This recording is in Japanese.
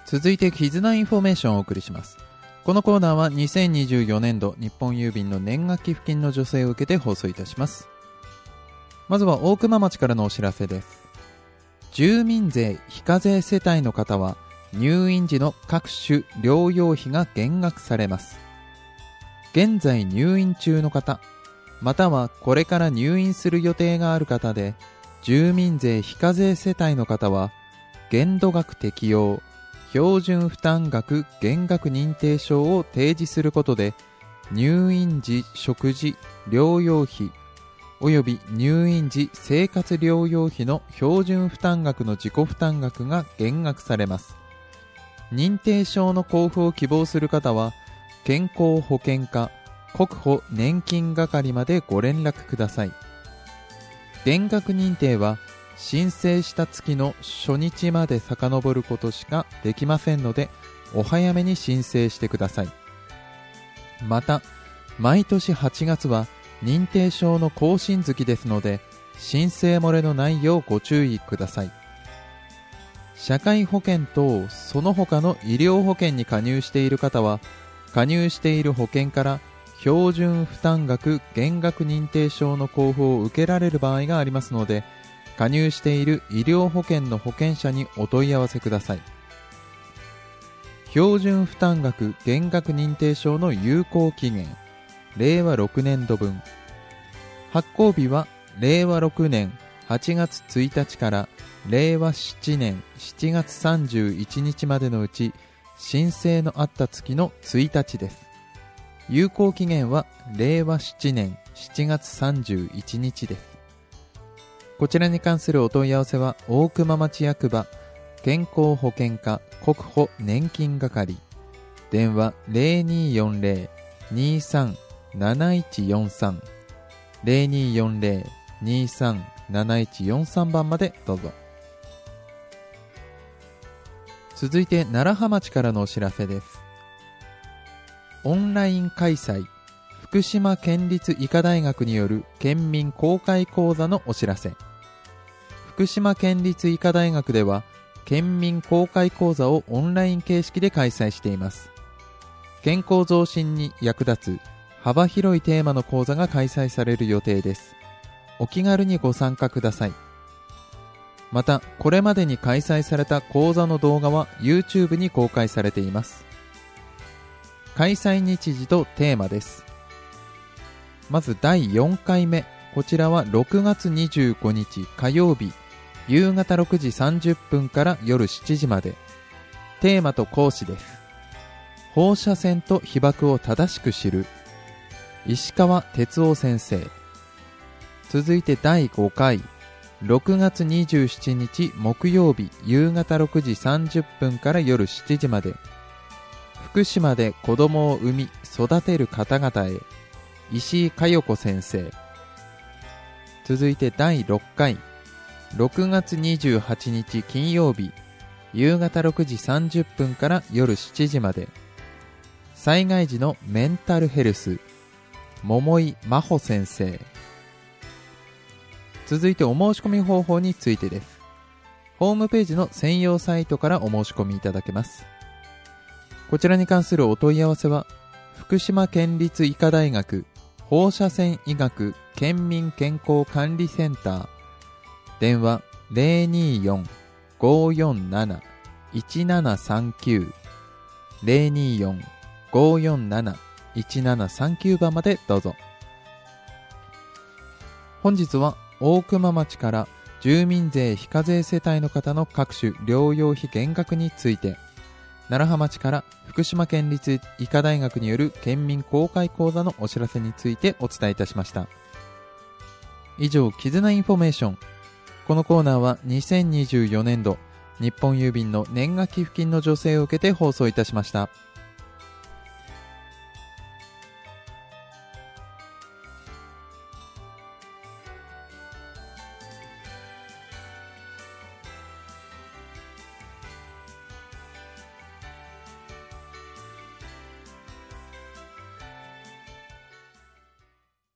続いて絆インフォメーションをお送りします。このコーナーは2024年度日本郵便の年額寄付金の助成を受けて放送いたします。まずは大熊町からのお知らせです。住民税非課税世帯の方は入院時の各種療養費が減額されます。現在入院中の方、またはこれから入院する予定がある方で、住民税非課税世帯の方は限度額適用標準負担額減額認定証を提示することで、入院時食事療養費および入院時生活療養費の標準負担額の自己負担額が減額されます。認定証の交付を希望する方は、健康保険課国保年金係までご連絡ください。減額認定は申請した月の初日まで遡ることしかできませんので、お早めに申請してください。また、毎年8月は認定証の更新月ですので、申請漏れのないようご注意ください。社会保険等その他の医療保険に加入している方は、加入している保険から標準負担額減額認定証の交付を受けられる場合がありますので、加入している医療保険の保険者にお問い合わせください。標準負担額減額認定証の有効期限、令和6年度分。発行日は令和6年8月1日から令和7年7月31日までのうち、申請のあった月の1日です。有効期限は令和7年7月31日です。こちらに関するお問い合わせは、大熊町役場健康保険課国保年金係、電話 0240-237143 0240-237143 番までどうぞ。続いて楢葉町からのお知らせです。オンライン開催福島県立医科大学による県民公開講座のお知らせ。福島県立医科大学では県民公開講座をオンライン形式で開催しています。健康増進に役立つ幅広いテーマの講座が開催される予定です。お気軽にご参加ください。また、これまでに開催された講座の動画は YouTube に公開されています。開催日時とテーマです。まず第4回目、こちらは6月25日火曜日夕方6時30分から夜7時まで。テーマと講師です。放射線と被曝を正しく知る、石川哲夫先生。続いて第5回6月27日木曜日夕方6時30分から夜7時まで。福島で子供を産み育てる方々へ、石井佳代子先生。続いて第6回6月28日金曜日夕方6時30分から夜7時まで。災害時のメンタルヘルス、桃井真帆先生。続いてお申し込み方法についてです。ホームページの専用サイトからお申し込みいただけます。こちらに関するお問い合わせは、福島県立医科大学放射線医学県民健康管理センター、電話 024-547-1739 024-547-1739 番までどうぞ。本日は大熊町から住民税非課税世帯の方の各種療養費減額について、楢葉町から福島県立医科大学による県民公開講座のお知らせについてお伝えいたしました。以上、絆インフォメーション。このコーナーは2024年度日本郵便の年額寄付金の助成を受けて放送いたしました。